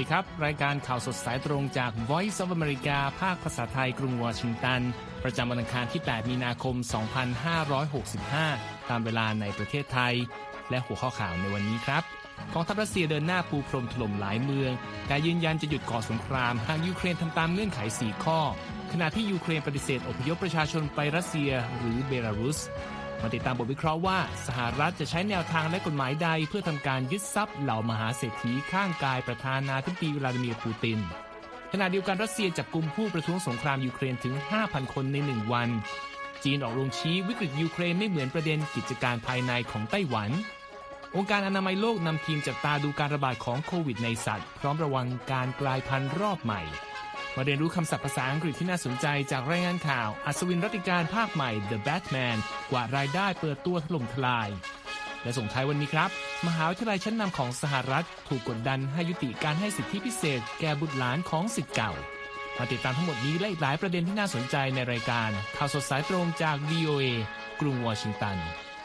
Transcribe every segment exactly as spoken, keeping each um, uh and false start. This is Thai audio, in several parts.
ดีครับรายการข่าวสดสายตรงจาก Voice of America ภาคภาษาไทยกรุงวอชิงตันประจำวันอังคารที่แปดมีนาคมสองพันห้าร้อยหกสิบห้าตามเวลาในประเทศไทยและหัวข้อข่าวในวันนี้ครับกองทัพรัสเซียเดินหน้าปูพรมถล่มหลายเมืองการยืนยันจะหยุดก่อสงครามหากยูเครนทำตามเงื่อนไขสี่ข้อขณะที่ยูเครนปฏิเสธอพยพประชาชนไปรัสเซียหรือเบลารุสมาติดตามบทวิเคราะห์ว่าสหรัฐจะใช้แนวทางและกฎหมายใดเพื่อทำการยึดทรัพย์เหล่ามหาเศรษฐีข้างกายประธานาธิบดีวลาดิเมียร์ปูตินขณะเดียวกันรัสเซียจับกุมผู้ประท้วงสงครามยูเครนถึง ห้าพัน คนในหนึ่งวันจีนออกโรงชี้วิกฤตยูเครนไม่เหมือนประเด็นกิจการภายในของไต้หวันองค์การอนามัยโลกนำทีมจับตาดูการระบาดของโควิดในสัตว์พร้อมระวังการกลายพันธุ์รอบใหม่มาเรียนรู้คำศัพท์ภาษาอังกฤษที่น่าสนใจจากรายงานข่าวอัศวินรัตติการภาคใหม่ The Batman กว่ารายได้เปิดตัวถล่มทลายและส่งท้ายวันนี้ครับมหาวิทยาลัยชั้นนำของสหรัฐถูกกดดันให้ยุติการให้สิทธิพิเศษแก่บุตรหลานของศิษย์เก่ามาติดตามทั้งหมดนี้และอีกหลายประเด็นที่น่าสนใจในรายการข่าวสดสายตรงจาก วี โอ เอ กรุงวอชิงตัน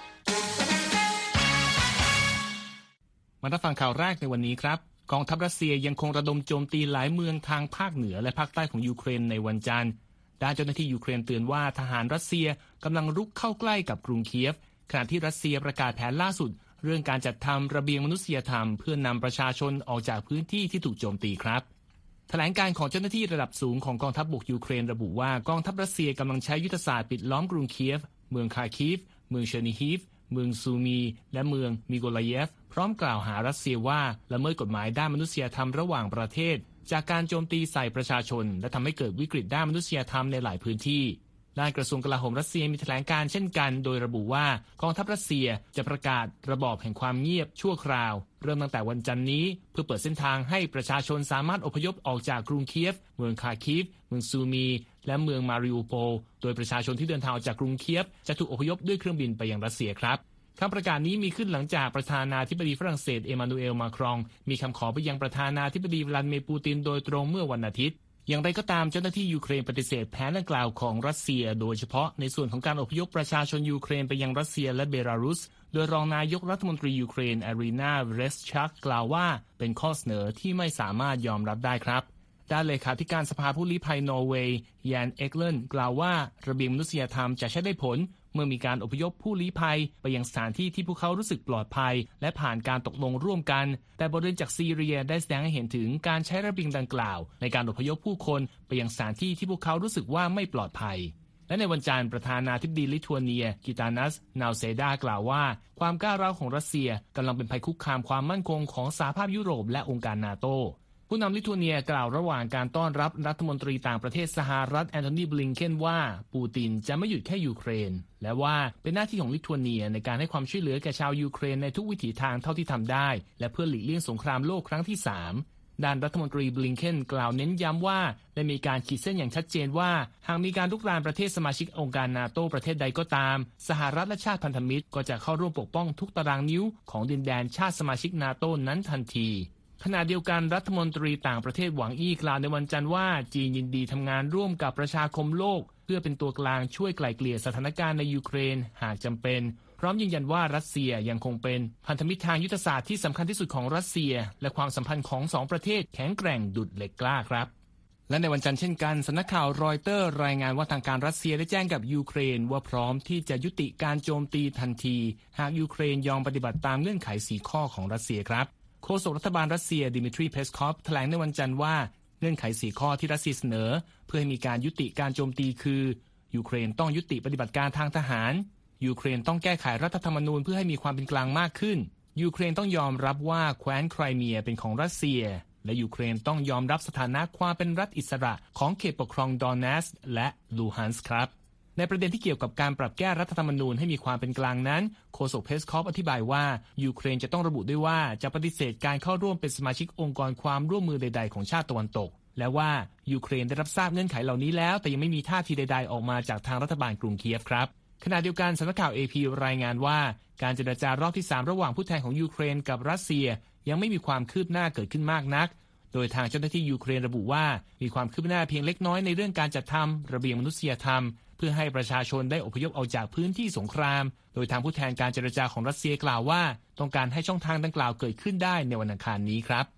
มารับฟังข่าวแรกในวันนี้ครับกองทัพรัสเซียยังคงระดมโจมตีหลายเมืองทางภาคเหนือและภาคใต้ของยูเครนในวันจันทร์ด้านเจ้าหน้าที่ยูเครนเตือนว่าทหารรัสเซียกำลังรุกเข้าใกล้กับกรุงเคียฟขณะที่รัสเซียประกาศแผนล่าสุดเรื่องการจัดทำระเบียงมนุษยธรรมเพื่อนำประชาชนออกจากพื้นที่ที่ถูกโจมตีครับแถลงการของเจ้าหน้าที่ระดับสูงของกองทัพบกยูเครนระบุว่ากองทัพรัสเซียกำลังใช้ยุทธศาสตร์ปิดล้อมกรุงเคียฟเมืองคาร์คิฟเมืองเชอร์นิฮีฟเมืองซูมีและเมืองมิโกลาเยฟพร้อมกล่าวหารัสเซียว่าละเมิดกฎหมายด้านมนุษยธรรมระหว่างประเทศจากการโจมตีใส่ประชาชนและทำให้เกิดวิกฤตด้านมนุษยธรรมในหลายพื้นที่ด้านกระทรวงกลาโหมรัสเซียมีแถลงการเช่นกันโดยระบุว่ากองทัพรัสเซียจะประกาศระบอบแห่งความเงียบชั่วคราวเริ่มตั้งแต่วันจันทร์นี้เพื่อเปิดเส้นทางให้ประชาชนสามารถอพยพออกจากกรุงเคียฟเมืองคาร์คิฟเมืองซูมีและเมืองมาริอูโปลโดยประชาชนที่เดินทางออกจากกรุงเคียฟจะถูกอพยพด้วยเครื่องบินไปยังรัสเซียครับคำประกาศนี้มีขึ้นหลังจากประธานาธิบดีฝรั่งเศสเอมานูเอลมาครองมีคำขอไปยังประธานาธิบดีวลาดิเมียร์ปูตินโดยตรงเมื่อวันอาทิตย์อย่างไรก็ตามเจ้าหน้าที่ยูเครนปฏิเสธแผนดังกล่าวของรัสเซียโดยเฉพาะในส่วนของการอพยพประชาชนยูเครนไปยังรัสเซียและเบลารุสโดยรองนายกรัฐมนตรียูเครนอารีนาเวเรสชักกล่าวว่าเป็นข้อเสนอที่ไม่สามารถยอมรับได้ครับด้านเลขาธิการสภาผู้ลี้ภัยนอร์เวย์ยานเอ็กเลนกล่าวว่าระเบียงมนุษยธรรมจะใช้ได้ผลเมื่อมีการอพยพผู้ลี้ภัยไปยังสถานที่ที่พวกเขารู้สึกปลอดภัยและผ่านการตกลงร่วมกันแต่บทเรียนจากซีเรียได้แสดงให้เห็นถึงการใช้ระเบียงดังกล่าวในการอพยพผู้คนไปยังสถานที่ที่พวกเขารู้สึกว่าไม่ปลอดภัยและในวันจันทร์ประธานาธิบดีลิทัวเนียกิตานัสนาวเซดากล่าวว่าความก้าวร้าวของรัสเซียกำลังเป็นภัยคุกคามความมั่นคงของสหภาพยุโรปและองค์การนาโตผู้นำลิทัวเนียกล่าวระหว่างการต้อนรับรัฐมนตรีต่างประเทศสหรัฐแอนโทนีบลิงเคนว่าปูตินจะไม่หยุดแค่ยูเครนและว่าเป็นหน้าที่ของลิทัวเนียในการให้ความช่วยเหลือแก่ชาวยูเครนในทุกวิถีทางเท่าที่ทำได้และเพื่อหลีกเลี่ยงสงครามโลกครั้งที่สามด้านรัฐมนตรีบลิงเคนกล่าวเน้นย้ำว่าได้มีการขีดเส้นอย่างชัดเจนว่าหากมีการลุกรานประเทศสมาชิกองค์การนาโตประเทศใดก็ตามสหรัฐและชาติพันธมิตรก็จะเข้าร่วมปกป้องทุกตารางนิ้วของดินแดนชาติสมาชิกนาโตนั้นทันทีขณะเดียวกันรัฐมนตรีต่างประเทศหวังอี้กล่าวในวันจันทร์ว่าจีนยินดีทำงานร่วมกับประชาคมโลกเพื่อเป็นตัวกลางช่วยไกล่เกลี่ยสถานการณ์ในยูเครนหากจำเป็นพร้อมยืนยันว่ารัสเซียยังคงเป็นพันธมิตรทางยุทธศาสตร์ที่สำคัญที่สุดของรัสเซียและความสัมพันธ์ของสองประเทศแข็งแกร่งดุจเหล็กกล้าครับและในวันจันทร์เช่นกันสำนักข่าวรอยเตอร์รายงานว่าทางการรัสเซียได้แจ้งกับยูเครนว่าพร้อมที่จะยุติการโจมตีทันทีหากยูเครนยอมปฏิบัติตามเงื่อนไขสี่ข้อของรัสเซียครับโฆษกรัฐบาลรัสเซียดิมิทรีเพสคอฟแถลงในวันจันทร์ว่าเงื่อนไขสี่ข้อที่รัสเซียเสนอเพื่อให้มีการยุติการโจมตีคือยูเครนต้องยุติปฏิบัติการทางทหารยูเครนต้องแก้ไขรัฐธรรมนูญเพื่อให้มีความเป็นกลางมากขึ้นยูเครนต้องยอมรับว่าแคว้นไครเมียเป็นของรัสเซียและยูเครนต้องยอมรับสถานะความเป็นรัฐอิสระของเขตปกครองดอนเนสและลูฮันสก์ครับในประเด็นที่เกี่ยวกับการปรับแก้รัฐธรรมนูญให้มีความเป็นกลางนั้นโฆษกเพสคอฟอธิบายว่ายูเครนจะต้องระบุด้วยว่าจะปฏิเสธการเข้าร่วมเป็นสมาชิกองค์กรความร่วมมือใดๆของชาติตะวันตกและว่ายูเครนได้รับทราบเงื่อนไขเหล่านี้แล้วแต่ยังไม่มีท่าทีใดๆออกมาจากทางรัฐบาลกรุงเคียฟครับขณะเดียวกันสำนักข่าว เอ พี รายงานว่าการเจรจารอบที่สามระหว่างผู้แทนของยูเครนกับรัสเซียยังไม่มีความคืบหน้าเกิดขึ้นมากนักโดยทางเจ้าหน้าที่ยูเครนระบุว่ามีความคืบหน้าเพียงเล็กน้อยในเรื่องการจัดทำระเบียงมนุษยธรรมเพื่อให้ประชาชนได้อพยพออกจากพื้นที่สงครามโดยทางผู้แทนการเจรจาของรัสเซียกล่าวว่าต้องการให้ช่องทางดังกล่าวเกิดขึ้นได้ในวันอังคารนี้ครับ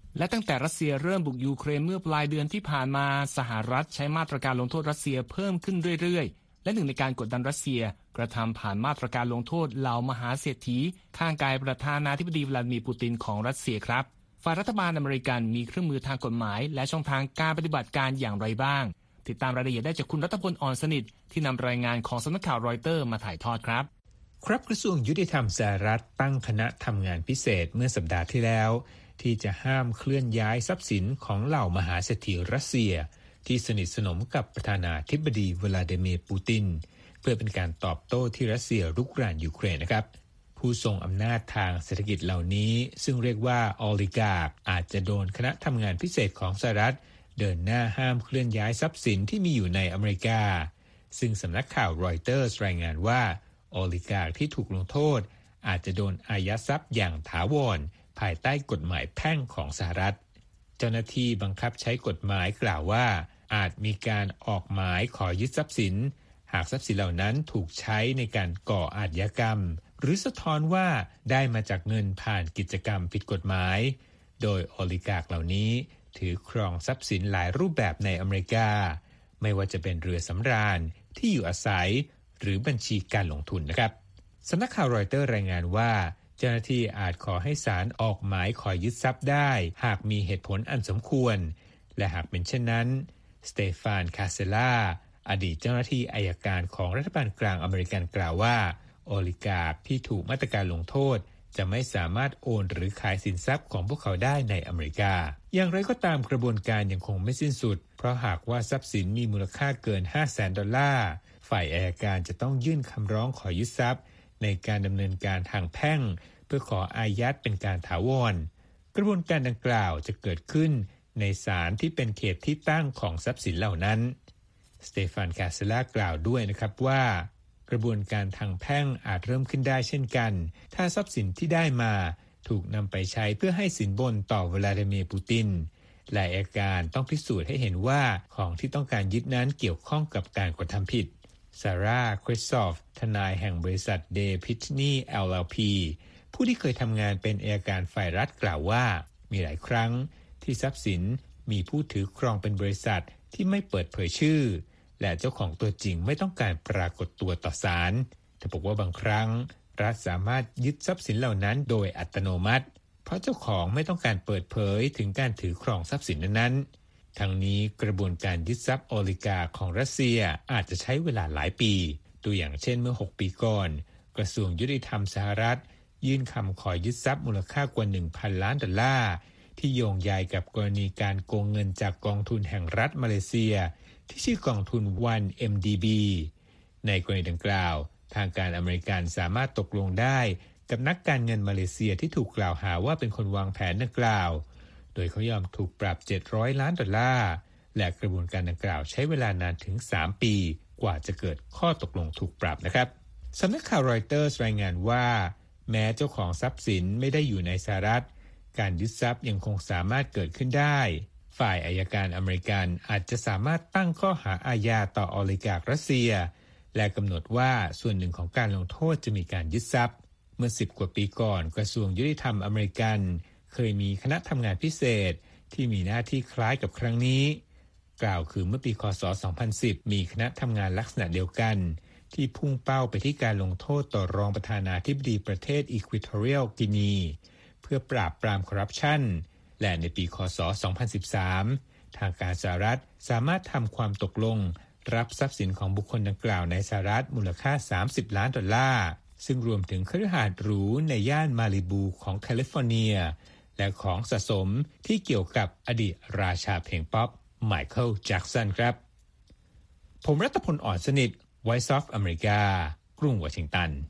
และตั้งแต่รัสเซียเริ่มบุกยูเครนเมื่อปลายเดือนที่ผ่านมาสหรัฐใช้มาตรการลงโทษรัสเซียเพิ่มขึ้นเรื่อยๆและหนึ่งในการกดดันรัสเซียกระทำผ่านมาตรการลงโทษเหล่ามหาเศรษฐีข้างกายประธานาธิบดีวลาดิมีร์ปูตินของรัสเซียครับฝ่ายรัฐบาลอเมริกันมีเครื่องมือทางกฎหมายและช่องทางการปฏิบัติการอย่างไรบ้างติดตามรายละเอียดได้จากคุณรัตพล อ่อนสนิทที่นำรายงานของสำนักข่าวรอยเตอร์มาถ่ายทอดครับครับกระทรวงยุติธรรมสหรัฐตั้งคณะทำงานพิเศษเมื่อสัปดาห์ที่แล้วที่จะห้ามเคลื่อนย้ายทรัพย์สินของเหล่ามหาเศรษฐีรัสเซียที่สนิทสนมกับประธานาธิบดีวลาดิมีร์ปูตินเพื่อเป็นการตอบโต้ที่รัสเซียรุกรานยูเครนนะครับผู้ทรงอำนาจทางเศรษฐกิจเหล่านี้ซึ่งเรียกว่าออลิการ์อาจจะโดนคณะทำงานพิเศษของสหรัฐเดินหน้าห้ามเคลื่อนย้ายทรัพย์สินที่มีอยู่ในอเมริกาซึ่งสำนักข่าวรอยเตอร์รายงานว่าออลิการ์ที่ถูกลงโทษอาจจะโดนอายัดทรัพย์อย่างถาวรภายใต้กฎหมายแพ่งของสหรัฐเจ้าหน้าที่บังคับใช้กฎหมายกล่าวว่าอาจมีการออกหมายขอยึดทรัพย์สินหากทรัพย์สินเหล่านั้นถูกใช้ในการก่ออาชญากรรมหรือสะท้อนว่าได้มาจากเงินผ่านกิจกรรมผิดกฎหมายโดยออลิการ์เหล่านี้ถือครองทรัพย์สินหลายรูปแบบในอเมริกาไม่ว่าจะเป็นเรือสำราญที่อยู่อาศัยหรือบัญชีการลงทุนนะครับสำนักข่าวรอยเตอร์รายงานว่าเจ้าหน้าที่อาจขอให้ศาลออกหมายขอยึดทรัพย์ได้หากมีเหตุผลอันสมควรและหากเป็นเช่นนั้นสเตฟานคาเซล่าอดีตเจ้าหน้าที่อัยการของรัฐบาลกลางอเมริกันกล่าวว่าออลิการ์ที่ถูกมาตรการลงโทษจะไม่สามารถโอนหรือขายสินทรัพย์ของพวกเขาได้ในอเมริกาอย่างไรก็ตามกระบวนการยังคงไม่สิ้นสุดเพราะหากว่าทรัพย์สินมีมูลค่าเกิน ห้าแสน ดอลลาร์ฝ่ายอัยการจะต้องยื่นคำร้องขอยึดทรัพย์ในการดำเนินการทางแพ่งเพื่อขออายัดเป็นการถาวรกระบวนการดังกล่าวจะเกิดขึ้นในศาลที่เป็นเขตที่ตั้งของทรัพย์สินเหล่านั้นสเตฟานคาเซล่ากล่าวด้วยนะครับว่ากระบวนการทางแพ่งอาจเริ่มขึ้นได้เช่นกันถ้าทรัพย์สินที่ได้มาถูกนำไปใช้เพื่อให้สินบนต่อวลาดิมีร์ปูตินและอัยการต้องพิสูจน์ให้เห็นว่าของที่ต้องการยึดนั้นเกี่ยวข้องกับการกระทำผิดซาร่าคริสซอฟทนายแห่งบริษัทเดพิทนี แอล แอล พี ผู้ที่เคยทำงานเป็นอัยการฝ่ายรัฐกล่าวว่ามีหลายครั้งที่ทรัพย์สินมีผู้ถือครองเป็นบริษัทที่ไม่เปิดเผยชื่อและเจ้าของตัวจริงไม่ต้องการปรากฏตัวต่อศาลเธอบอกว่าบางครั้งรัฐสามารถยึดทรัพย์สินเหล่านั้นโดยอัตโนมัติเพราะเจ้าของไม่ต้องการเปิดเผยถึงการถือครองทรัพย์สินนั้นๆทั้งนี้กระบวนการยึดทรัพย์ออลิการ์ของรัสเซียอาจจะใช้เวลาหลายปีตัวอย่างเช่นเมื่อหกปีก่อนกระทรวงยุติธรรมสหรัฐยื่นคำขอยึดทรัพย์มูลค่ากว่า หนึ่งพัน ล้านดอลลาร์ที่โยงใยกับกรณีการโกงเงินจากกองทุนแห่งรัฐมาเลเซียที่ชื่อกองทุน วัน เอ็ม ดี บี ในกรณีดังกล่าวทางการอเมริกันสามารถตกลงได้กับนักการเงินมาเลเซียที่ถูกกล่าวหาว่าเป็นคนวางแผนดังกล่าวโดยเขายอมถูกปรับเจ็ดร้อยล้านดอลลาร์และกระบวนการดังกล่าวใช้เวลานานถึงสามปีกว่าจะเกิดข้อตกลงถูกปรับนะครับสำนักข่าวรอยเตอร์รายงานว่าแม้เจ้าของทรัพย์สินไม่ได้อยู่ในสหรัฐการยึดทรัพย์ยังคงสามารถเกิดขึ้นได้ฝ่ายอัยการอเมริกันอาจจะสามารถตั้งข้อหาอาญาต่อออลิการ์รัสเซียและกำหนดว่าส่วนหนึ่งของการลงโทษจะมีการยึดทรัพย์เมื่อสิบกว่าปีก่อนกระทรวงยุติธรรมอเมริกันเคยมีคณะทำงานพิเศษที่มีหน้าที่คล้ายกับครั้งนี้กล่าวคือเมื่อปีค.ศ. สองพันสิบมีคณะทำงานลักษณะเดียวกันที่พุ่งเป้าไปที่การลงโทษต่อรองประธานาธิบดีประเทศอีควอทอเรียลกินีเพื่อปราบปรามคอร์รัปชันและในปีค.ศ. สองพันสิบสามทางการสหรัฐสามารถทำความตกลงรับทรัพย์สินของบุคคลดังกล่าวในสหรัฐมูลค่าสามสิบล้านดอลลาร์ซึ่งรวมถึงคฤหาสน์หรูในย่านมาลิบูของแคลิฟอร์เนียและของสะสมที่เกี่ยวกับอดีตราชาเพลงป๊อปไมเคิลแจ็กสันครับผมรัตพล อ่อนสนิท Voice of America กรุงวอชิงตัน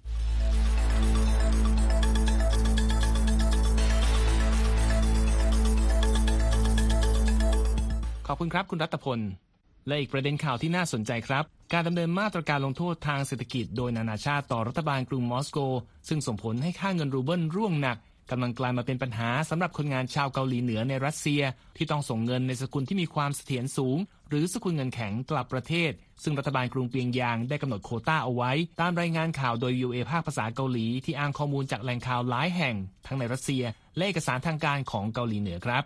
ขอบคุณครับคุณรัตพลและอีกประเด็นข่าวที่น่าสนใจครับการดำเนินมาตรการลงโทษทางเศรษฐกิจโดยนานาชาติต่อรัฐบาลกรุงมอสโกซึ่งส่งผลให้ค่าเงินรูเบิลร่วงหนักกำลังกลายมาเป็นปัญหาสำหรับคนงานชาวเกาหลีเหนือในรัสเซียที่ต้องส่งเงินในสกุลที่มีความเสถียรสูงหรือสกุลเงินแข็งกลับประเทศซึ่งรัฐบาลกรุงเปียงยางได้กำหนดโควต้าเอาไว้ตามรายงานข่าวโดย วี โอ เอ ภาคภาษาเกาหลีที่อ้างข้อมูลจากแหล่งข่าวหลายแห่งทั้งในรัสเซียและเอกสารทางการของเกาหลีเหนือครับ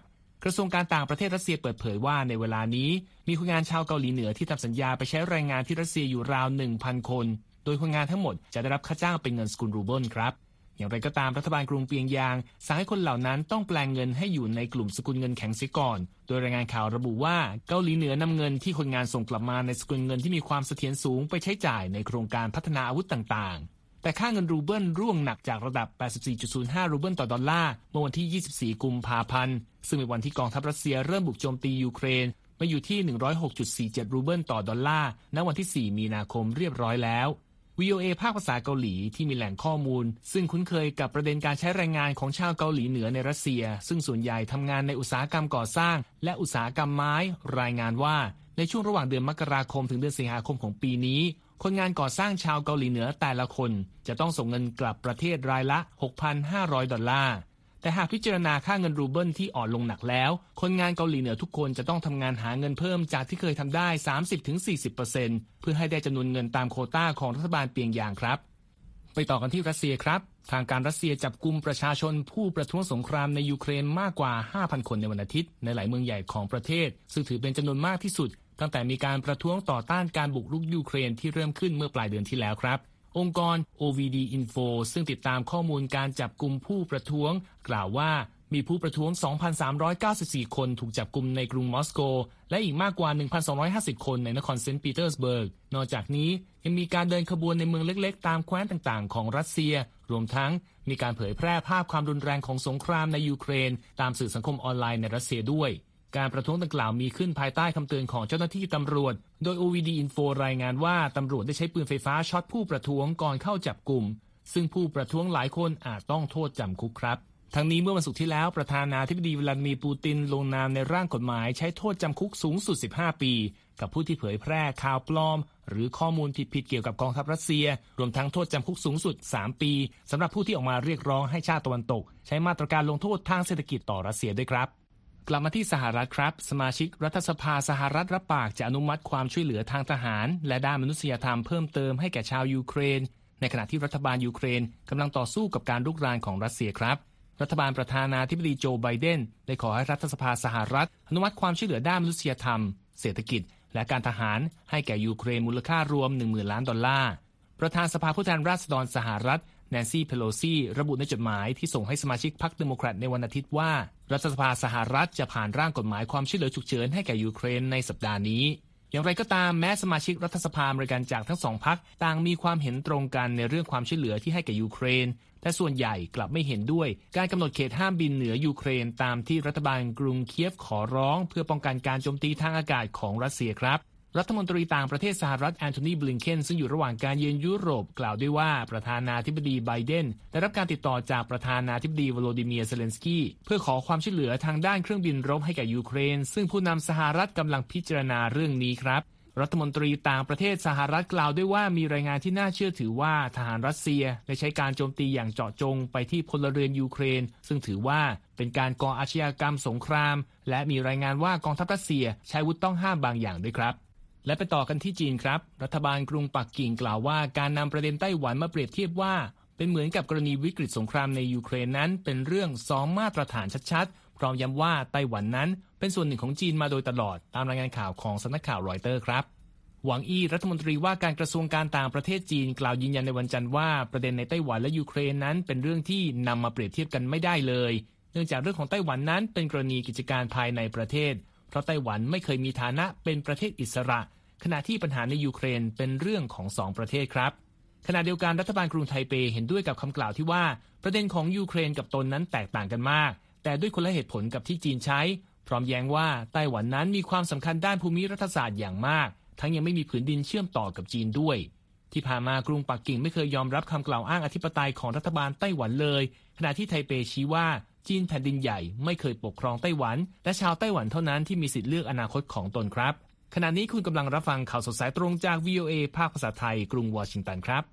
กระทรวงการต่างประเทศรัสเซียเปิดเผยว่าในเวลานี้มีคนงานชาวเกาหลีเหนือที่ทำสัญญาไปใช้แรงงานที่รัสเซียอยู่ราว หนึ่งพัน คนโดยคนงานทั้งหมดจะได้รับค่าจ้างเป็นเงินสกุลรูเบิลครับอย่างไรก็ตามรัฐบาลกรุงเปียงยางสั่งให้คนเหล่านั้นต้องแปลงเงินให้อยู่ในกลุ่มสกุลเงินแข็งเสียก่อนโดยรายงานข่าวระบุว่าเกาหลีเหนือนำเงินที่คนงานส่งกลับมาในสกุลเงินที่มีความเสถียรสูงไปใช้จ่ายในโครงการพัฒนาอาวุธต่างๆแต่ค่าเงินรูเบิลร่วงหนักจากระดับ แปดสิบสี่จุดศูนย์ห้า รูเบิลต่อดอลลาร์เมื่อวันที่ ยี่สิบสี่ กุมภาพันธ์ซึ่งเป็นวันที่กองทัพรัสเซียเริ่มบุกโจมตียูเครนมาอยู่ที่ หนึ่งร้อยหกจุดสี่เจ็ด รูเบิลต่อดอลลาร์ณวันที่ สี่ มีนาคมเรียบร้อยแล้ว วี โอ เอ ภาคภาษาเกาหลีที่มีแหล่งข้อมูลซึ่งคุ้นเคยกับประเด็นการใช้แรงงานของชาวเกาหลีเหนือในรัสเซียซึ่งส่วนใหญ่ทำงานในอุตสาหกรรมก่อสร้างและอุตสาหกรรมไม้รายงานว่าในช่วงระหว่างเดือนมกราคมถึงเดือนสิงหาคมของปีนี้คนงานก่อสร้างชาวเกาหลีเหนือแต่ละคนจะต้องส่งเงินกลับประเทศรายละ หกพันห้าร้อย ดอลลาร์แต่หากพิจารณาค่าเงินรูเบิลที่อ่อนลงหนักแล้วคนงานเกาหลีเหนือทุกคนจะต้องทำงานหาเงินเพิ่มจากที่เคยทำได้ สามสิบถึงสี่สิบเปอร์เซ็นต์ เพื่อให้ได้จำนวนเงินตามโควต้าของรัฐบาลเปียงยางครับไปต่อกันที่รัสเซียครับทางการรัสเซียจับกุมประชาชนผู้ประท้วงสงครามในยูเครนมากกว่า ห้าพัน คนในวันอาทิตย์ในหลายเมืองใหญ่ของประเทศซึ่งถือเป็นจำนวนมากที่สุดตั้งแต่มีการประท้วงต่อต้านการบุกรุกยูเครนที่เริ่มขึ้นเมื่อปลายเดือนที่แล้วครับองค์กร โอ วี ดี Info ซึ่งติดตามข้อมูลการจับกุมผู้ประท้วงกล่าวว่ามีผู้ประท้วง สองพันสามร้อยเก้าสิบสี่ คนถูกจับกุมในกรุงมอสโกและอีกมากกว่า หนึ่งพันสองร้อยห้าสิบ คนในนครเซนต์ปีเตอร์สเบิร์กนอกจากนี้ยังมีการเดินขบวนในเมืองเล็กๆตามแคว้นต่างๆของรัสเซียรวมทั้งมีการเผยแพร่ภาพความรุนแรงของสงครามในยูเครนตามสื่อสังคมออนไลน์ในรัสเซียด้วยการประท้วงดังกล่าวมีขึ้นภายใต้คำเตือนของเจ้าหน้าที่ตำรวจโดย โอ วี ดี Info รายงานว่าตำรวจได้ใช้ปืนไฟฟ้าช็อตผู้ประท้วงก่อนเข้าจับกุมซึ่งผู้ประท้วงหลายคนอาจต้องโทษจำคุกครับทั้งนี้เมื่อวันศุกร์ที่แล้วประธานาธิบดีวลาดิเมียร์ปูตินลงนามในร่างกฎหมายใช้โทษจำคุกสูงสุดสิบห้าปีกับผู้ที่เผยแพร่ข่าวปลอมหรือข้อมูลผิดๆเกี่ยวกับกองทัพรัสเซียรวมทั้งโทษจำคุกสูงสุดสามปีสำหรับผู้ที่ออกมาเรียกร้องให้ชาติตะวันตกใช้มาตรการลงโทษทางเศรษฐกิจต่อรัสเซียด้วยครับกลับมาที่สหรัฐครับสมาชิกรัฐสภาสหรัฐรับปากจะอนุมัติความช่วยเหลือทางทหารและด้านมนุษยธรรมเพิ่มเติมให้แก่ชาวยูเครนในขณะที่รัฐบาลยูเครนกำลังต่อสู้กับการรุกรานของรัสเซียครับรัฐบาลประธานาธิบดีโจไบเดนได้ขอให้รัฐสภาสหรัฐอนุมัติความช่วยเหลือด้านมนุษยธรรมเศรษฐกิจและการทหารให้แก่ยูเครนมูลค่ารวม หนึ่งหมื่น ล้านดอลลาร์ประธานสภาผู้แทนราษฎรสหรัฐแนนซี่เพโลซีระบุในจดหมายที่ส่งให้สมาชิกพรรคเดโมแครตในวันอาทิตย์ว่ารัฐสภาสหรัฐจะผ่านร่างกฎหมายความช่วยเหลือฉุกเฉินให้แก่ยูเครนในสัปดาห์นี้อย่างไรก็ตามแม้สมาชิกรัฐสภาอเมริกันจากทั้งสองพรรคต่างมีความเห็นตรงกันในเรื่องความช่วยเหลือที่ให้แก่ยูเครนแต่ส่วนใหญ่กลับไม่เห็นด้วยการกำหนดเขตห้ามบินเหนือยูเครนตามที่รัฐบาลกรุงเคียฟขอร้องเพื่อป้องกันการโจมตีทางอากาศของรัสเซียครับรัฐมนตรีต่างประเทศสหรัฐแอนโทนีบลิงเคนซึ่งอยู่ระหว่างการเยือนยุโรปกล่าวด้วยว่าประธานาธิบดีไบเดนได้รับการติดต่อจากประธานาธิบดีวโลดิเมียร์เซเลนสกี้เพื่อขอความช่วยเหลือทางด้านเครื่องบินรบให้แก่ยูเครนซึ่งผู้นำสหรัฐกำลังพิจารณาเรื่องนี้ครับรัฐมนตรีต่างประเทศสหรัฐกล่าวด้วยว่ามีรายงานที่น่าเชื่อถือว่าทหารรัสเซียได้ใช้การโจมตีอย่างเจาะจงไปที่พลเรือนยูเครนซึ่งถือว่าเป็นการก่ออาชญากรรมสงครามและมีรายงานว่ากองทัพรัสเซียใช้อาวุธต้องห้ามบางอย่างด้วยครับและไปต่อกันที่จีนครับรัฐบาลกรุงปักกิ่งกล่าวว่าการนำประเด็นไต้หวันมาเปรียบเทียบว่าเป็นเหมือนกับกรณีวิกฤตสงครามในยูเครนนั้นเป็นเรื่องสองมาตรฐานชัดๆพร้อมย้ำว่าไต้หวันนั้นเป็นส่วนหนึ่งของจีนมาโดยตลอดตามรายงานข่าวของสำนักข่าวรอยเตอร์ครับหวังอี้รัฐมนตรีว่าการกระทรวงการต่างประเทศจีนกล่าวยืนยันในวันจันทร์ว่าประเด็นในไต้หวันและยูเครนนั้นเป็นเรื่องที่นำมาเปรียบเทียบกันไม่ได้เลยเนื่องจากเรื่องของไต้หวันนั้นเป็นกรณีกิจการภายในประเทศเพราะไต้หวันไม่เคยมีฐานะเป็นประเทศอิสระขณะที่ปัญหาในยูเครนเป็นเรื่องของสองประเทศครับขณะเดียวกันรัฐบาลกรุงไทเปเห็นด้วยกับคำกล่าวที่ว่าประเด็นของยูเครนกับตนนั้นแตกต่างกันมากแต่ด้วยคนละเหตุผลกับที่จีนใช้พร้อมแย้งว่าไต้หวันนั้นมีความสำคัญด้านภูมิรัฐศาสตร์อย่างมากทั้งยังไม่มีผืนดินเชื่อมต่อกับจีนด้วยที่ผ่านมากรุงปักกิ่งไม่เคยยอมรับคำกล่าวอ้างอธิปไตยของรัฐบาลไต้หวันเลยขณะที่ไทเปชี้ว่าจีนแผ่นดินใหญ่ไม่เคยปกครองไต้หวันและชาวไต้หวันเท่านั้นที่มีสิทธิเลือกอนาคตของตนครับขณะนี้คุณกำลังรับฟังข่าวสดสายตรงจาก วี โอ เอ ภาคภาษาไทยกรุงวอชิงตันครับ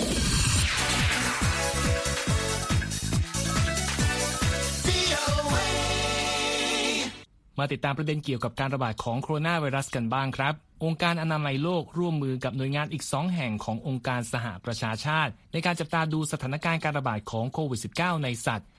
มาติดตามประเด็นเกี่ยวกับการระบาดของโคโรนาไวรัสกันบ้างครับองค์การอนามัยโลกร่วมมือกับหน่วยงานอีกสองแห่งขององค์การสหประชาชาติในการจับตาดูสถานการณ์การระบาดของโควิด สิบเก้า ในสัตว์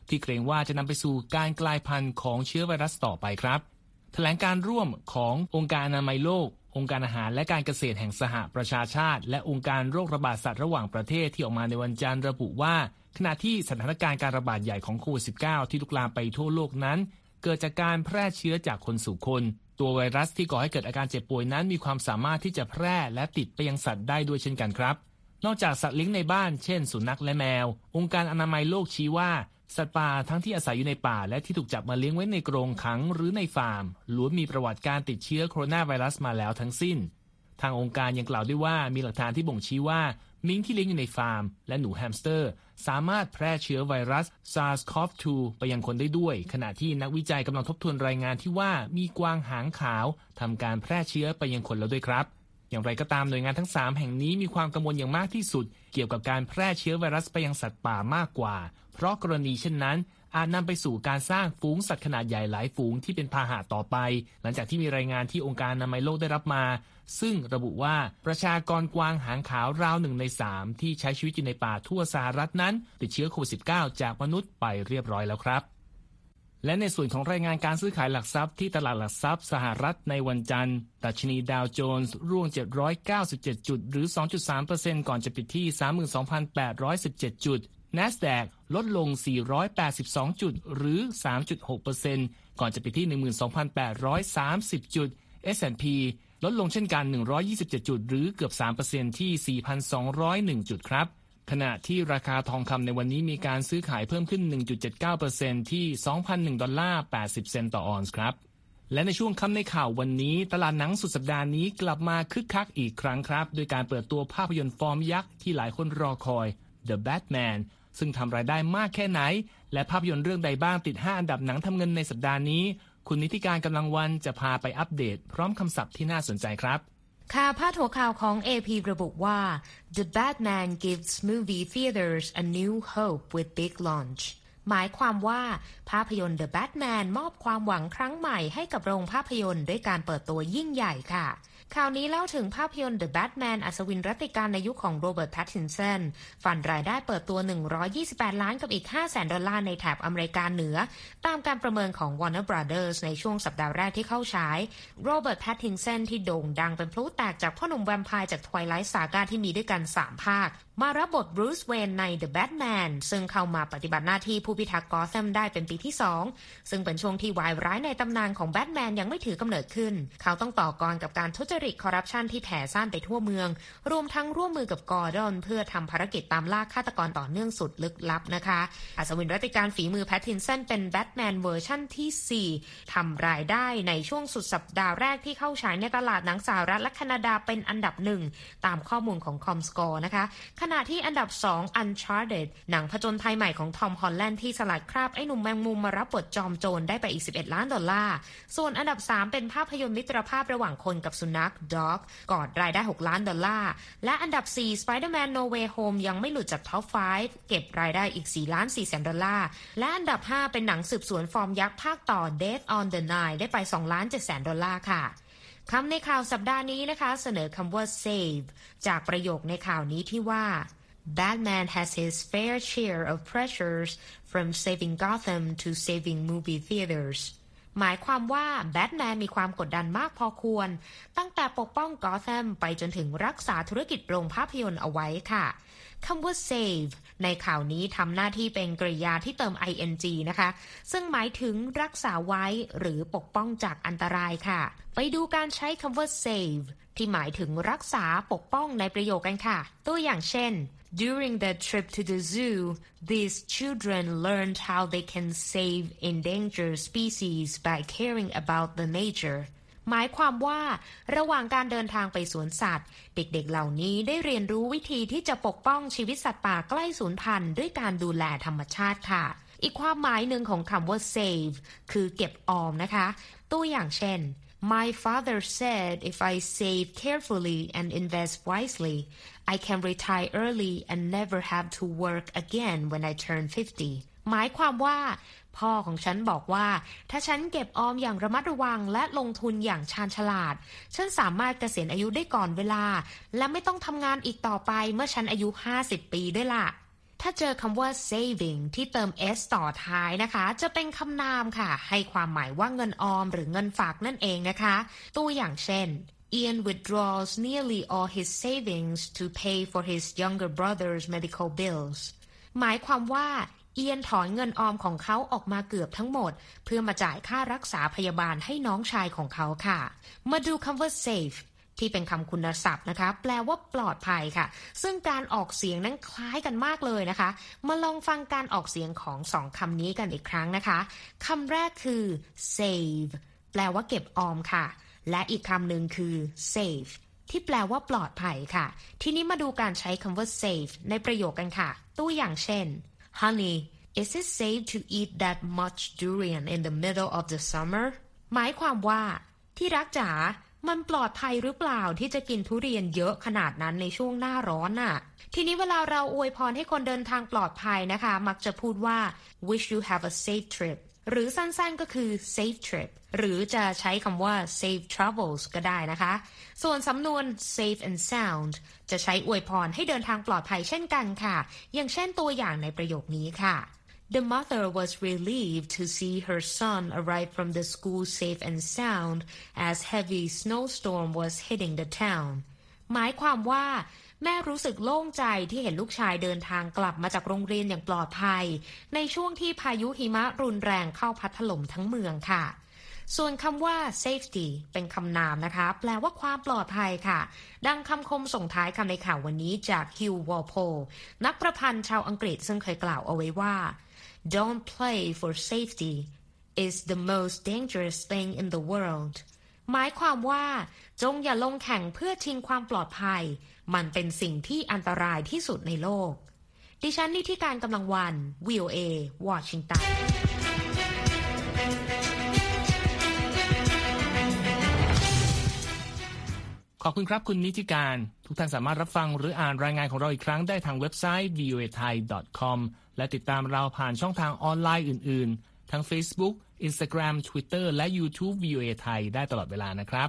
ที่เกรงว่าจะนำไปสู่การกลายพันธุ์ของเชื้อไวรัสต่อไปครับแถลงการร่วมขององค์การอนามัยโลกองค์การอาหารและการเกษตรแห่งสหประชาชาติและองค์การโรคระบาดสัตว์ระหว่างประเทศที่ออกมาในวันจันทร์ระบุว่าขณะที่สถานการณ์การระบาดใหญ่ของโควิด สิบเก้า ที่ลุกลามไปทั่วโลกนั้นเกิดจากการแพร่เชื้อจากคนสู่คนตัวไวรัสที่ก่อให้เกิดอาการเจ็บป่วยนั้นมีความสามารถที่จะแพร่และติดไปยังสัตว์ได้ด้วยเช่นกันครับนอกจากสัตว์เลี้ยงในบ้านเช่นสุนัขและแมวองค์การอนามัยโลกชี้ว่าสัตว์ป่าทั้งที่อาศัยอยู่ในป่าและที่ถูกจับมาเลี้ยงไว้ในกรงขังหรือในฟาร์มล้วนมีประวัติการติดเชื้อโคโรนาไวรัสมาแล้วทั้งสิ้นทางองค์การยังกล่าวด้วยว่ามีหลักฐานที่บ่งชี้ว่ามิงที่เลี้ยงอยู่ในฟาร์มและหนูแฮมสเตอร์สามารถแพร่เชื้อไวรัส ซาร์ส โคฟ ทู ไปยังคนได้ด้วยขณะที่นักวิจัยกำลังทบทวนรายงานที่ว่ามีกวางหางขาวทำการแพร่เชื้อไปยังคนแล้วด้วยครับอย่างไรก็ตามหน่วยงานทั้งสามแห่งนี้มีความกังวลอย่างมากที่สุดเกี่ยวกับการแพร่เชื้อไวรัสไปยังสัตว์ป่ามากกว่าเพราะกรณีเช่นนั้นอาจนำไปสู่การสร้างฝูงสัตว์ขนาดใหญ่หลายฝูงที่เป็นพาหะต่อไปหลังจากที่มีรายงานที่องค์การอนามัยโลกได้รับมาซึ่งระบุว่าประชากรกวางหางขาวราวหนึ่งในสามที่ใช้ชีวิตอยู่ในป่าทั่วสหรัฐนั้นติดเชื้อโควิด สิบเก้า จากมนุษย์ไปเรียบร้อยแล้วครับและในส่วนของรายงานการซื้อขายหลักทรัพย์ที่ตลาดหลักทรัพย์สหรัฐในวันจันทร์ดัชนีดาวโจนส์ร่วงเจ็ดร้อยเก้าสิบเจ็ดจุดหรือ สองจุดสามเปอร์เซ็นต์ ก่อนจะปิดที่ สามหมื่นสองพันแปดร้อยสิบเจ็ด จุด NASDAQ ลดลงสี่ร้อยแปดสิบสองจุดหรือ สามจุดหกเปอร์เซ็นต์ ก่อนจะปิดที่ หนึ่งหมื่นสองพันแปดร้อยสามสิบ จุด เอส แอนด์ พี ลดลงเช่นกันหนึ่งร้อยยี่สิบเจ็ดจุดหรือเกือบ สามเปอร์เซ็นต์ ที่ สี่พันสองร้อยเอ็ด จุดครับขณะที่ราคาทองคำในวันนี้มีการซื้อขายเพิ่มขึ้น หนึ่งจุดเจ็ดเก้าเปอร์เซ็นต์ ที่ สองพันหนึ่ง ดอลลาร์ แปดสิบ เซนต์ต่อออนซ์ครับและในช่วงค่ำในข่าววันนี้ตลาดหนังสุดสัปดาห์นี้กลับมาคึกคักอีกครั้งครับด้วยการเปิดตัวภาพยนตร์ฟอร์มยักษ์ที่หลายคนรอคอย The Batman ซึ่งทำรายได้มากแค่ไหนและภาพยนตร์เรื่องใดบ้างติดห้าอันดับหนังทำเงินในสัปดาห์นี้คุณนิติการกำลังวันจะพาไปอัปเดตพร้อมคำศัพท์ที่น่าสนใจครับค่ะพาดหัวข่าวของ เอ พี ระบุว่า The Batman gives movie theaters a new hope with big launch หมายความว่าภาพยนตร์ The Batman มอบความหวังครั้งใหม่ให้กับโรงภาพยนตร์ด้วยการเปิดตัวยิ่งใหญ่ค่ะข่าวนี้เล่าถึงภาพยนตร์ The Batman อัศวินรัตติการในยุคของโรเบิร์ต แพตตินสันฝันรายได้เปิดตัวหนึ่งร้อยยี่สิบแปดล้านกับอีก ห้าแสน ดอลลาร์ในแถบอเมริกาเหนือตามการประเมินของ Warner Brothers ในช่วงสัปดาห์แรกที่เข้าฉายโรเบิร์ต แพตตินสันที่โด่งดังเป็นพลุแตกจากพ่อหนุ่มแวมไพร์จาก Twilight Saga ที่มีด้วยกันสามภาคมารับบทบรูซเวนใน The Batman ซึ่งเข้ามาปฏิบัติหน้าที่ผู้พิทักษ์กอแธมได้เป็นปีที่สองซึ่งเป็นช่วงที่วายร้ายในตำนานของแบทแมนยังไม่ถือกำเนิดขึ้นเขาต้องต่อกรกับการทุจริตคอร์รัปชันที่แผ่ซ่านไปทั่วเมืองรวมทั้งร่วมมือกับกอร์ดอนเพื่อทำภารกิจตามล่าฆาตกรต่อเนื่องสุดลึกลับนะคะอัศวินรัตติการฝีมือแพตตินสันเป็นแบทแมนเวอร์ชั่นที่สี่ทำรายได้ในช่วงสุดสัปดาห์แรกที่เข้าฉายในตลาดหนังสหรัฐและแคนาดาเป็นอันดับหนึ่งตามข้อมูลของ Comscore นะคะขณะที่อันดับสอง Uncharted หนังผจญภัยใหม่ของทอมฮอลแลนด์ที่สลัดคราบไอ้หนุ่มแมงมุมมารับบทจอมโจรได้ไปอีกสิบเอ็ดล้านดอลลาร์ส่วนอันดับสามเป็นภาพยนตร์มิตรภาพระหว่างคนกับสุนัข Dog กอดรายได้หกล้านดอลลาร์และอันดับสี่ Spider-Man No Way Home ยังไม่หลุดจากท็อปห้าเก็บรายได้อีกสี่ล้านสี่แสนดอลลาร์และอันดับห้าเป็นหนังสืบสวนฟอร์มยักษ์ภาคต่อ Death on the Nile ได้ไปสองล้านเจ็ดแสนดอลลาร์ค่ะคำในข่าวสัปดาห์นี้นะคะเสนอคำว่า save จากประโยคในข่าวนี้ที่ว่า Batman has his fair share of pressures from saving Gotham to saving movie theaters หมายความว่าแบทแมนมีความกดดันมากพอควรตั้งแต่ปกป้องกอแธมไปจนถึงรักษาธุรกิจโรงภาพยนตร์เอาไว้ค่ะคำว่า save ในข่าวนี้ทำหน้าที่เป็นกริยาที่เติม ไอ เอ็น จี นะคะซึ่งหมายถึงรักษาไว้หรือปกป้องจากอันตรายค่ะไปดูการใช้คำว่า save ที่หมายถึงรักษาปกป้องในประโยคกันค่ะตัวอย่างเช่น During their trip to the zoo, these children learned how they can save endangered species by caring about the nature หมายความว่าระหว่างการเดินทางไปสวนสัตว์เด็กๆเหล่านี้ได้เรียนรู้วิธีที่จะปกป้องชีวิตสัตว์ป่าใกล้สูญพันธุ์ด้วยการดูแลธรรมชาติค่ะอีกความหมายหนึ่งของคำว่า save คือเก็บออมนะคะตัวอย่างเช่นMy father said if I save carefully and invest wisely, I can retire early and never have to work again when I turn fifty. หมายความว่าพ่อของฉันบอกว่าถ้าฉันเก็บออมอย่างระมัดระวังและลงทุนอย่างชาญฉลาดฉันสามารถเกษียณอายุได้ก่อนเวลาและไม่ต้องทำงานอีกต่อไปเมื่อฉันอายุห้าสิบปีด้วยล่ะถ้าเจอคำว่า saving ที่เติม s ต่อท้ายนะคะจะเป็นคำนามค่ะให้ความหมายว่าเงินออมหรือเงินฝากนั่นเองนะคะตัวอย่างเช่น Ian withdraws nearly all his savings to pay for his younger brother's medical bills หมายความว่าเอียนถอนเงินออมของเขาออกมาเกือบทั้งหมดเพื่อมาจ่ายค่ารักษาพยาบาลให้น้องชายของเขาค่ะมาดูคำว่า safe ที่เป็นคำคุณศัพท์นะคะแปลว่าปลอดภัยค่ะซึ่งการออกเสียงนั้นคล้ายกันมากเลยนะคะมาลองฟังการออกเสียงของสองคำนี้กันอีกครั้งนะคะคำแรกคือ save แปลว่าเก็บออมค่ะและอีกคำหนึ่งคือ safe ที่แปลว่าปลอดภัยค่ะทีนี้มาดูการใช้คำว่า safe ในประโยคกันค่ะตัวอย่างเช่น Honey, is it safe to eat that much durian in the middle of the summer? หมายความว่าที่รักจ๋ามันปลอดภัยหรือเปล่าที่จะกินทุเรียนเยอะขนาดนั้นในช่วงหน้าร้อนน่ะทีนี้เวลาเราอวยพรให้คนเดินทางปลอดภัยนะคะมักจะพูดว่า wish you have a safe trip หรือสั้นๆก็คือ safe trip หรือจะใช้คำว่า safe travels ก็ได้นะคะส่วนสำนวน safe and sound จะใช้อวยพรให้เดินทางปลอดภัยเช่นกันค่ะอย่างเช่นตัวอย่างในประโยคนี้ค่ะ The mother was relieved to see her son arrive from the school safe and sound as heavy snowstorm was hitting the town หมายความว่าแม่รู้สึกโล่งใจที่เห็นลูกชายเดินทางกลับมาจากโรงเรียนอย่างปลอดภัยในช่วงที่พายุหิมะรุนแรงเข้าพัดถล่มทั้งเมืองค่ะส่วนคำว่า safety เป็นคำนามนะคะแปลว่าความปลอดภัยค่ะดังคำคมส่งท้ายคำในข่าววันนี้จากฮิว วอลโพลนักประพันธ์ชาวอังกฤษซึ่งเคยกล่าวเอาไว้ว่า Don't play for safety is the most dangerous thing in the world หมายความว่าจงอย่าลงแข่งเพื่อชิงความปลอดภัยมันเป็นสิ่งที่อันตรายที่สุดในโลกดิฉันนิติการกำลังวัน วี โอ เอ วอชิงตันขอบคุณครับคุณนิติการทุกท่านสามารถรับฟังหรืออ่านรายงานของเราอีกครั้งได้ทางเว็บไซต์ วี โอ เอ ไทย ดอท คอม และติดตามเราผ่านช่องทางออนไลน์อื่นๆทั้ง Facebook Instagram Twitter และ YouTube วี โอ เอ ไทยได้ตลอดเวลานะครับ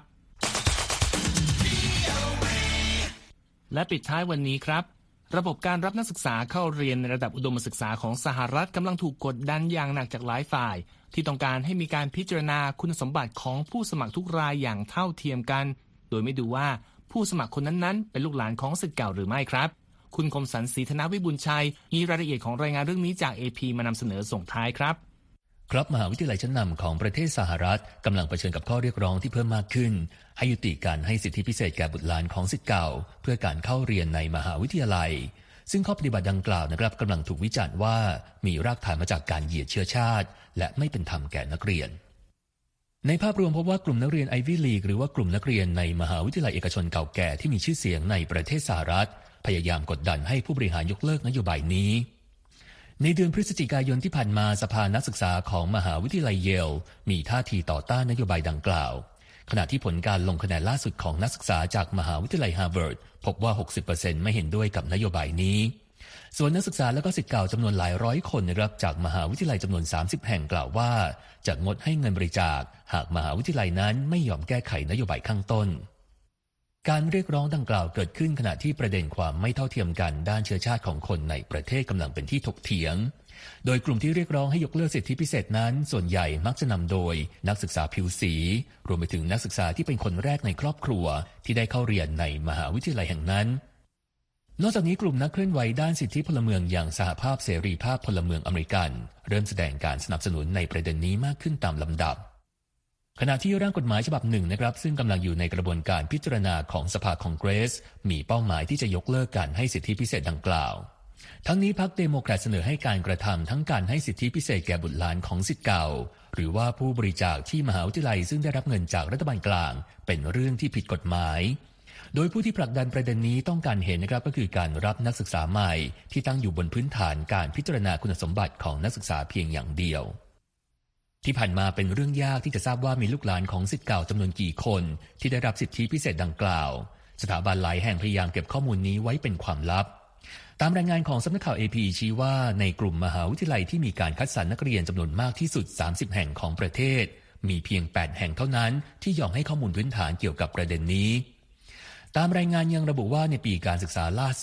และปิดท้ายวันนี้ครับระบบการรับนักศึกษาเข้าเรียนในระดับอุดมศึกษาของสหรัฐกำลังถูกกดดันอย่างหนักจากหลายฝ่ายที่ต้องการให้มีการพิจารณาคุณสมบัติของผู้สมัครทุกรายอย่างเท่าเทียมกันโดยไม่ดูว่าผู้สมัครคนนั้นๆเป็นลูกหลานของศิษย์เก่าหรือไม่ครับคุณคมสันต์ ศรีธนวิบูลย์ชัยมีรายละเอียดของรายงานเรื่องนี้จาก เอ พี มานำเสนอส่งท้ายครับครับมหาวิทยาลัยชั้นนำของประเทศสหรัฐกำลังเผชิญกับข้อเรียกร้องที่เพิ่มมากขึ้นให้ยุติการให้สิทธิพิเศษแก่บุตรหลานของศิษย์เก่าเพื่อการเข้าเรียนในมหาวิทยาลัยซึ่งข้อปฏิบัติดังกล่าวนะครับกำลังถูกวิจารณ์ว่ามีรากฐานมาจากการเหยียดเชื้อชาติและไม่เป็นธรรมแก่นักเรียนในภาพรวมพบว่ากลุ่มนักเรียนไอวี่ลีกหรือว่ากลุ่มนักเรียนในมหาวิทยาลัยเอกชนเก่าแก่ที่มีชื่อเสียงในประเทศสหรัฐพยายามกดดันให้ผู้บริหารยกเลิกนโยบายนี้ในเดือนพฤศจิกายนที่ผ่านมาสภานักศึกษาของมหาวิทยาลัยเยลมีท่าทีต่อต้านนโยบายดังกล่าวขณะที่ผลการลงคะแนนล่าสุดของนักศึกษาจากมหาวิทยาลัยฮาร์วาร์ดพบว่า หกสิบเปอร์เซ็นต์ ไม่เห็นด้วยกับนโยบายนี้ส่วนนักศึกษาและก็ศิษย์เก่าจำนวนหลายร้อยคนนะครับจากมหาวิทยาลัยจำนวนสามสิบแห่งกล่าวว่าจะงดให้เงินบริจาคหากมหาวิทยาลัยนั้นไม่ยอมแก้ไขนโยบายข้างต้นการเรียกร้องดังกล่าวเกิดขึ้นขณะที่ประเด็นความไม่เท่าเทียมกันด้านเชื้อชาติของคนในประเทศกำลังเป็นที่ถกเถียงโดยกลุ่มที่เรียกร้องให้ยกเลิกสิทธิพิเศษนั้นส่วนใหญ่มักจะนำโดยนักศึกษาผิวสีรวมไปถึงนักศึกษาที่เป็นคนแรกในครอบครัวที่ได้เข้าเรียนในมหาวิทยาลัยแห่งนั้นนอกจากนี้กลุ่มนักเคลื่อนไหวด้านสิทธิพลเมืองอย่างสหภาพเสรีภาพพลเมืองอเมริกันเริ่มแสดงการสนับสนุนในประเด็นนี้มากขึ้นตามลำดับขณะที่ร่างกฎหมายฉบับหนึ่งนะครับซึ่งกำลังอยู่ในกระบวนการพิจารณาของสภาคองเกรสมีเป้าหมายที่จะยกเลิกการให้สิทธิพิเศษดังกล่าวทั้งนี้พรรคเดโมแครตเสนอให้การกระทำทั้งการให้สิทธิพิเศษแก่บุตรหลานของศิษย์เก่าหรือว่าผู้บริจาคที่มหาวิทยาลัยซึ่งได้รับเงินจากรัฐบาลกลางเป็นเรื่องที่ผิดกฎหมายโดยผู้ที่ผลักดันประเด็นนี้ต้องการเห็นนะครับก็คือการรับนักศึกษาใหม่ที่ตั้งอยู่บนพื้นฐานการพิจารณาคุณสมบัติของนักศึกษาเพียงอย่างเดียวที่ผ่านมาเป็นเรื่องยากที่จะทราบว่ามีลูกหลานของศิษย์เก่าจำนวนกี่คนที่ได้รับสิทธิพิเศษดังกล่าวสถาบันหลายแห่งพยายามเก็บข้อมูลนี้ไว้เป็นความลับตามรายงานของสำนักข่าว เอ พี ชี้ว่าในกลุ่มมหาวิทยาลัยที่มีการคัดสรรนักเรียนจำนวนมากที่สุดสามสิบแห่งของประเทศมีเพียงแปดแห่งเท่านั้นที่ยอมให้ข้อมูลพื้นฐานเกี่ยวกับประเด็นนี้ตามรายงานยังระบุว่าในปีการศึกษาล่าสุด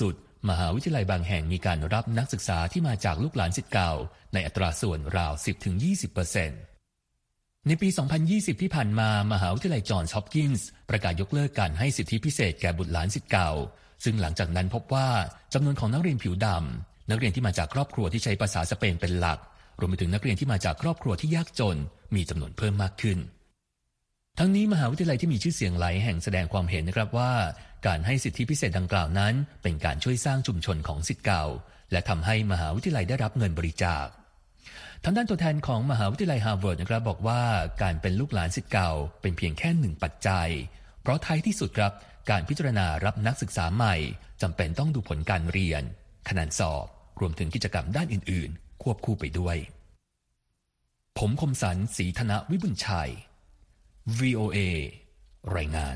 มหาวิทยาลัยบางแห่งมีการรับนักศึกษาที่มาจากลูกหลานศิษย์เก่าในอัตราส่วนราว สิบถึงยี่สิบเปอร์เซ็นต์ ในปี สองพันยี่สิบ ที่ผ่านมามหาวิทยาลัยจอห์นส์ฮอปกินส์ประกาศยกเลิกการให้สิทธิพิเศษแก่บุตรหลานศิษย์เก่าซึ่งหลังจากนั้นพบว่าจำนวนของนักเรียนผิวดำนักเรียนที่มาจากครอบครัวที่ใช้ภาษาสเปนเป็นหลักรวมไปถึงนักเรียนที่มาจากครอบครัวที่ยากจนมีจำนวนเพิ่มมากขึ้นทั้งนี้มหาวิทยาลัยที่มีชื่อเสียงหลายแห่งแสดงความเห็นนะครับว่าการให้สิทธิพิเศษดังกล่าวนั้นเป็นการช่วยสร้างชุมชนของศิษย์เก่าและทำให้มหาวิทยาลัยได้รับเงินบริจาคทางด้านตัวแทนของมหาวิทยาลัยฮาร์วาร์ดนะครับบอกว่าการเป็นลูกหลานศิษย์เก่าเป็นเพียงแค่หนึ่งปัจจัยเพราะท้ายที่สุดครับการพิจารณารับนักศึกษาใหม่จำเป็นต้องดูผลการเรียนคะแนนสอบรวมถึงกิจกรรมด้านอื่นๆควบคู่ไปด้วยผมคมสันต์ ศรีธนวิบุญชัย วี โอ เอ รายงาน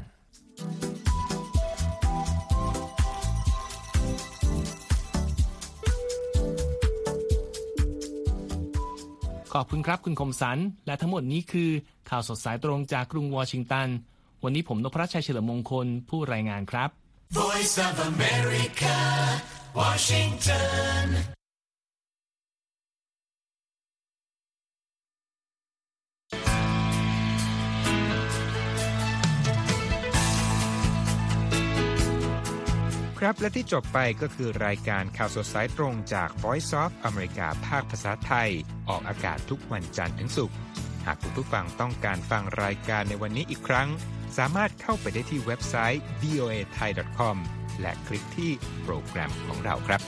ขอบคุณครับคุณคมสันต์และทั้งหมดนี้คือข่าวสดสายตรงจากกรุงวอชิงตันวันนี้ผมนพรัชชัยเฉลิมมงคลผู้รายงานครับ Voice of America Washington ครับและที่จบไปก็คือรายการข่าวสดสายตรงจาก Voice of America ภาคภาษาไทยออกอากาศทุกวันจันทร์ถึงศุกร์หากคุณผู้ฟังต้องการฟังรายการในวันนี้อีกครั้งสามารถเข้าไปได้ที่เว็บไซต์ วี โอ เอ ไทย ดอท คอม และคลิกที่โปรแกรมของเราครับ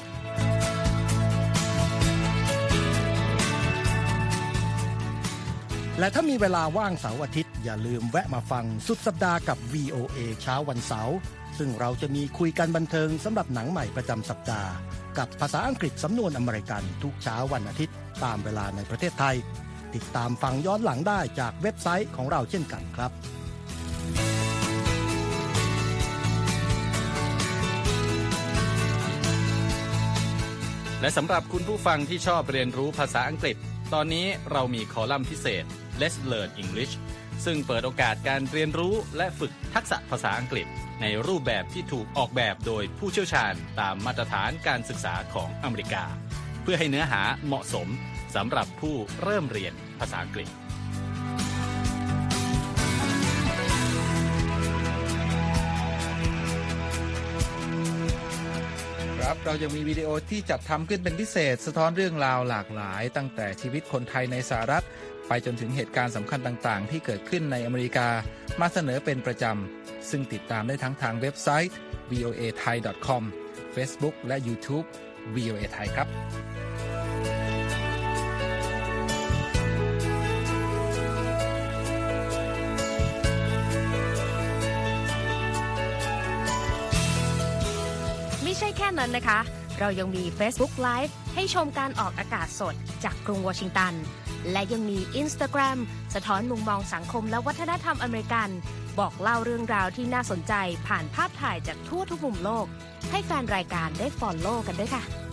และถ้ามีเวลาว่างเสาร์อาทิตย์อย่าลืมแวะมาฟังสุดสัปดาห์กับ วี โอ เอ เช้าวันเสาร์ซึ่งเราจะมีคุยกันบันเทิงสำหรับหนังใหม่ประจำสัปดาห์กับภาษาอังกฤษสำนวนอเมริกันทุกเช้าวันอาทิตย์ตามเวลาในประเทศไทยติดตามฟังย้อนหลังได้จากเว็บไซต์ของเราเช่นกันครับและสำหรับคุณผู้ฟังที่ชอบเรียนรู้ภาษาอังกฤษตอนนี้เรามีคอลัมน์พิเศษ Let's Learn English ซึ่งเปิดโอกาสการเรียนรู้และฝึกทักษะภาษาอังกฤษในรูปแบบที่ถูกออกแบบโดยผู้เชี่ยวชาญตามมาตรฐานการศึกษาของอเมริกาเพื่อให้เนื้อหาเหมาะสมสำหรับผู้เริ่มเรียนภาษาอังกฤษครับเรายังมีวิดีโอที่จัดทำขึ้นเป็นพิเศษสะท้อนเรื่องราวหลากหลายตั้งแต่ชีวิตคนไทยในสหรัฐไปจนถึงเหตุการณ์สำคัญต่างๆที่เกิดขึ้นในอเมริกามาเสนอเป็นประจำซึ่งติดตามได้ทั้งทางเว็บไซต์ วี โอ เอ ไทย ดอท คอม Facebook และ YouTube วี โอ เอ ไทยครับไม่ใช่แค่นั้นนะคะเรายังมี Facebook Live ให้ชมการออกอากาศสดจากกรุงวอชิงตันและยังมี Instagram สะท้อนมุมมองสังคมและวัฒนธรรมอเมริกันบอกเล่าเรื่องราวที่น่าสนใจผ่านภาพถ่ายจากทั่วทุกมุมโลกให้แฟนรายการได้ follow กันด้วยค่ะ